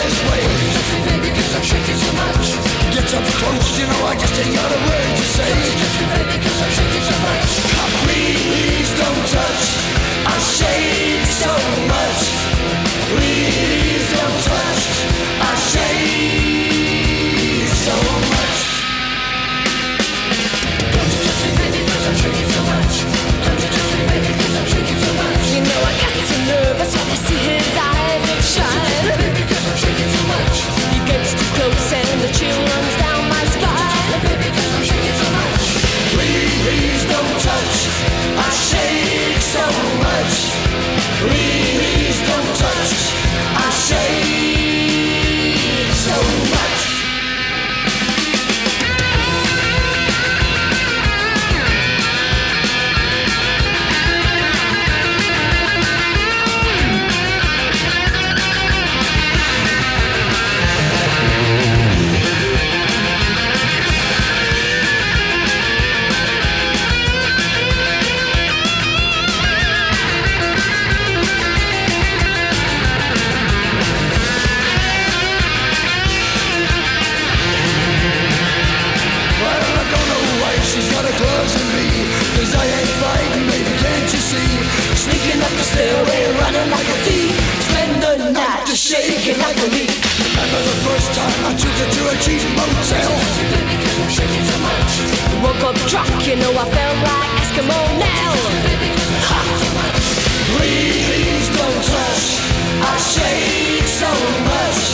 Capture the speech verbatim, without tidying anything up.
this way. Baby, cause I'm shaking so much. Get up close, you know I just ain't got a word to say. Baby, cause I'm shaking so much. Please don't touch, I shake so much. Please don't touch, I shake so much. Don't you touch me, baby, cause I'm shaking so much. Don't you touch me, baby, cause I'm shaking so much. You know I got so nervous when I see his eyes that shine. Baby, cause I'm shaking so much. He gets too close and the chill runs down my spine. Baby, cause I'm shaking so much. Please don't touch, I shake so much. Please don't touch, I shake so much. She's got her gloves on me, cause I ain't fighting, baby, can't you see? Sneaking up the stairway, running like a thief. Spend the night just shaking like a leaf. Remember the first time I took her to a cheap motel? Baby, cause I'm shaking so much. Woke up drunk, you know I felt like Eskimo now. Ha! Please don't touch, I shake so much.